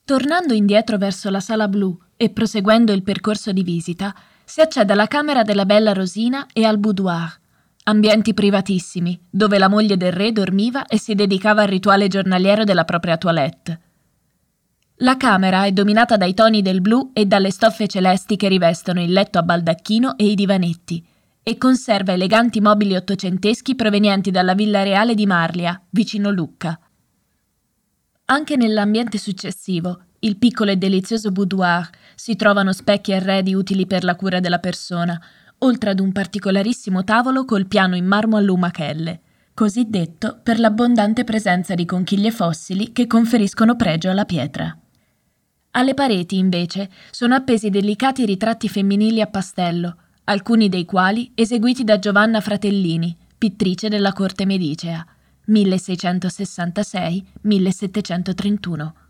Tornando indietro verso la sala blu e proseguendo il percorso di visita, si accede alla camera della bella Rosina e al boudoir, ambienti privatissimi, dove la moglie del re dormiva e si dedicava al rituale giornaliero della propria toilette. La camera è dominata dai toni del blu e dalle stoffe celesti che rivestono il letto a baldacchino e i divanetti, e conserva eleganti mobili ottocenteschi provenienti dalla villa reale di Marlia, vicino Lucca. Anche nell'ambiente successivo, il piccolo e delizioso boudoir, si trovano specchi e arredi utili per la cura della persona, oltre ad un particolarissimo tavolo col piano in marmo a lumachelle, così detto per l'abbondante presenza di conchiglie fossili che conferiscono pregio alla pietra. Alle pareti, invece, sono appesi delicati ritratti femminili a pastello, alcuni dei quali eseguiti da Giovanna Fratellini, pittrice della corte medicea, 1666-1731.